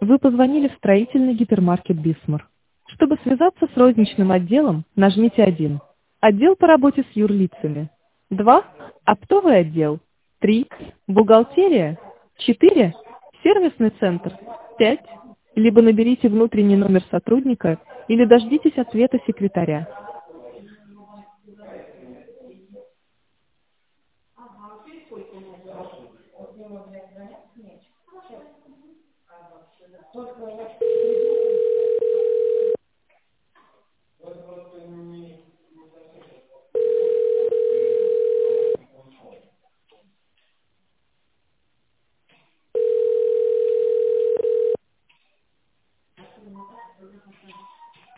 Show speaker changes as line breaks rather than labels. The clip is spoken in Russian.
Вы позвонили в строительный гипермаркет «Бисмар». Чтобы связаться с розничным отделом, нажмите 1. Отдел по работе с юрлицами. 2. Оптовый отдел. 3. Бухгалтерия. 4. Сервисный центр. 5. Либо наберите внутренний номер сотрудника, или дождитесь ответа секретаря.